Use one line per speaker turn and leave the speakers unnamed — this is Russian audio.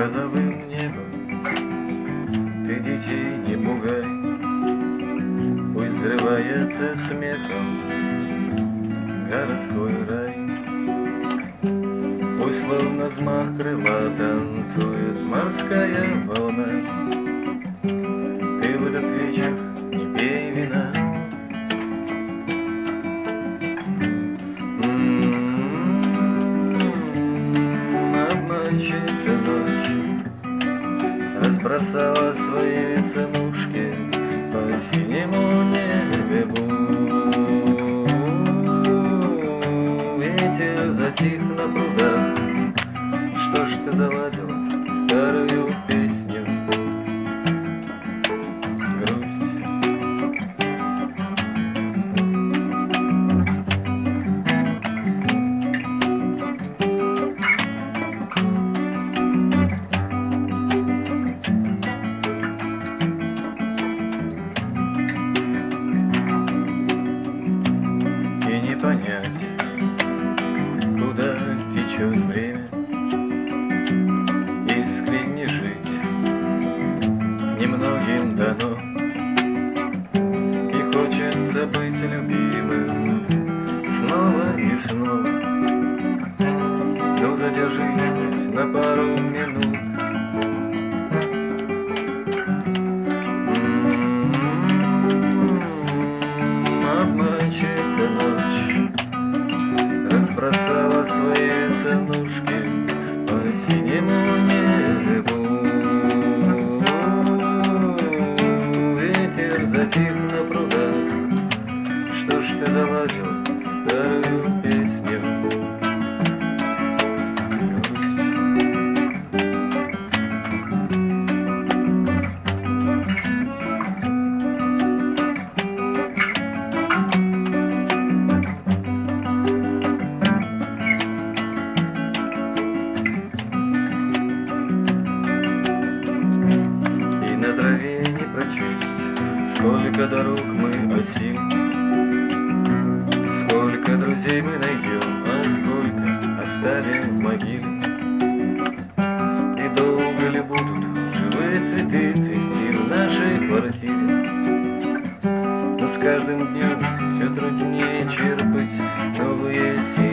грозовым небом ты детей не пугай, пусть взрывается смехом городской рай. Пусть словно взмах крыла танцует морская волна, ты в этот вечер не пей вина. Обманщица ночь разбросала свои веснушки по синему небу. Ветер затих на прудах, что ж ты заладил старую песню? Грусть. И не понять, куда течет время, искренне жить немногим дано, и хочется быть любимым снова и снова. Ну задержись на пару минут. Обманщица ночь разбросала свои веснушки по синему небу. Ветер затих на прудах, что ж ты заладил старую песню? Сколько дорог мы осим, сколько друзей мы найдем, а сколько оставим в могиле. И долго ли будут живые цветы цвести в нашей квартире? Но с каждым днем все труднее черпать новые силы.